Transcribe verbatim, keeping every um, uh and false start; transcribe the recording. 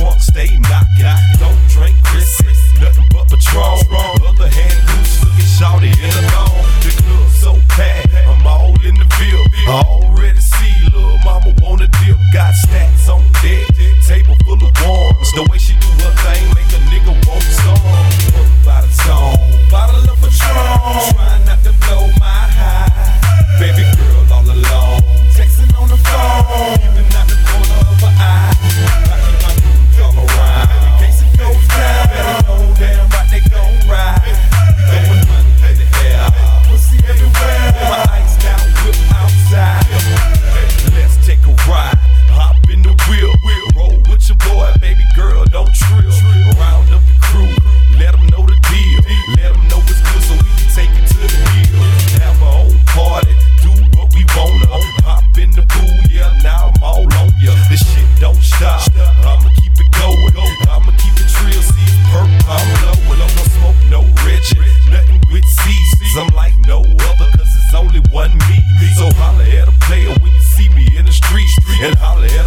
trunk stay knocking. Don't drink Chrissy, nothing but Patron. Other hand loose, looking shawty in the thong. The club so packed, I'm all in the field. I already see little mama wanna dip. Got stacks on deck, table full of warms. The way she do her thing make a nigga want some. Work by the tone, bottle of Patron. Trying not to blow my high. Baby girl all alone, texting on the phone, even out the corner of her eye. I keep my groove all around, in case it goes down. Better know damn right they gon' ride. We throwing money in the air, pussy everywhere. My iced out whip outside. Let's take a ride, hop in the wheel, roll with your boy, baby girl, don't trill. Round up the crew, let them know the deal. Let them know it's good so we can take it to the hill. Have our own party, do what we wanna. Hop in the pool, yeah, now I'm all on ya. This shit don't stop, I'ma keep it going. I'ma keep it real, see it's perp, I'm blowing. No smoke, no Reggie, nothing with C's. I'm like no other, cause it's only one me. So holla at a player when you see me in the street, and holla at